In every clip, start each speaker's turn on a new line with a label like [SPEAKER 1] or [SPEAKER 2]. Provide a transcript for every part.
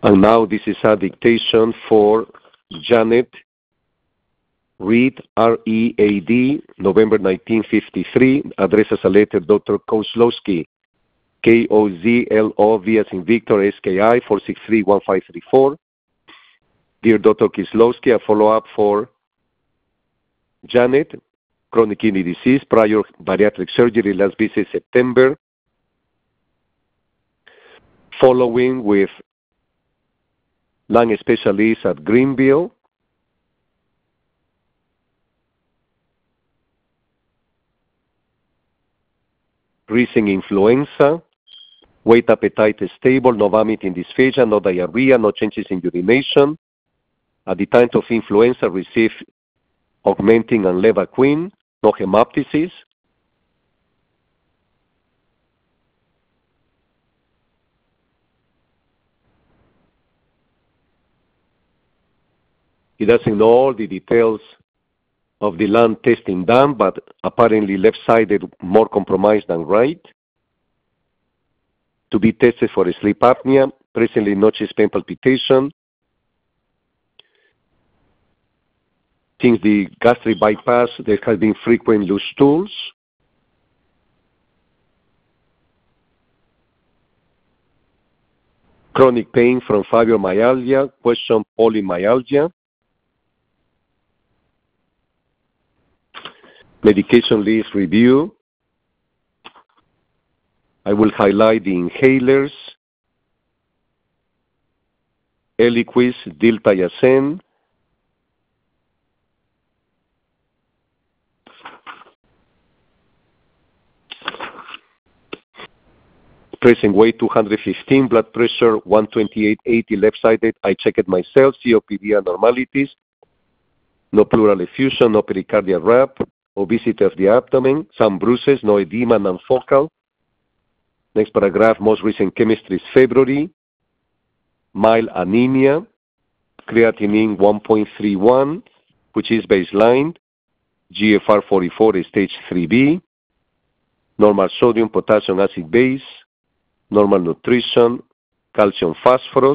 [SPEAKER 1] And now this is a dictation for Janet Reed, R-E-A-D, November 1953. Addressed as a letter, Dr. Kozlowski, K-O-Z-L-O-V as in Victor, S-K-I, 463-1534. Dear Dr. Kozlowski, a follow-up for Janet, chronic kidney disease, prior bariatric surgery last visit September. Following with lung specialist at Greenville. Recent influenza, weight appetite stable, no vomiting dysphagia, no diarrhea, no changes in urination. At the time of influenza, received augmentin and levaquin, no hemoptysis. He doesn't know all the details of the lung testing done, but apparently left-sided more compromised than right. To be tested for sleep apnea, presently no chest pain palpitation. Since the gastric bypass, there has been frequent loose stools. Chronic pain from fibromyalgia, question polymyalgia. Medication list review. I will highlight the inhalers. Eliquis, diltiazem. Present weight 215, blood pressure 128/80 left-sided. I checked it myself, COPD abnormalities. No pleural effusion, no pericardial rap. Obesity of the abdomen, some bruises, no edema, non-focal. Next paragraph, most recent chemistry is February. Mild anemia, creatinine 1.31, which is baseline. GFR 44 is stage 3B. Normal sodium, potassium, acid base. Normal nutrition, calcium, phosphorus.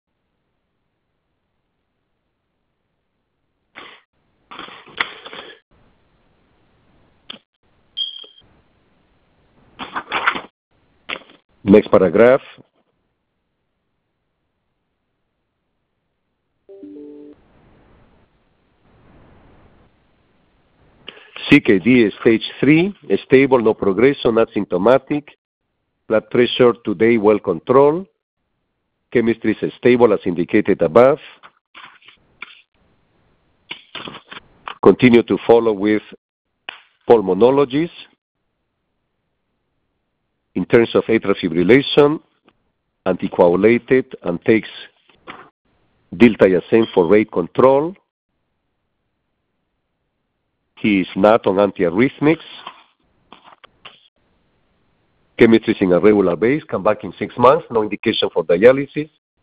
[SPEAKER 1] Next paragraph. CKD is stage 3, stable, no progression, not symptomatic. Blood pressure today well controlled. Chemistry is stable as indicated above. Continue to follow with pulmonologist. In terms of atrial fibrillation, anticoagulated and takes diltiazem for rate control. He is not on antiarrhythmics. Chemistry is in a regular base. Come back in 6 months. No indication for dialysis.